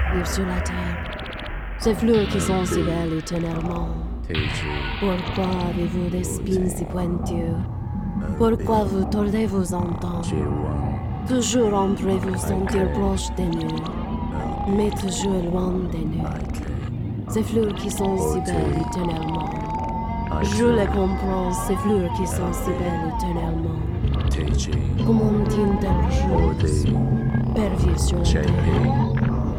vivre sur la terre. Ces fleurs qui sont si belles éternellement. Pourquoi avez-vous des spines si pointues? Pourquoi vous tordez vos entends? Toujours andrez-vous sentir proche des nus, mais toujours loin des nus. Ces fleurs qui sont si belles éternellement. Je les comprends, ces fleurs qui sont si belles éternellement. Comment une telle chose, per vivre sur la terre?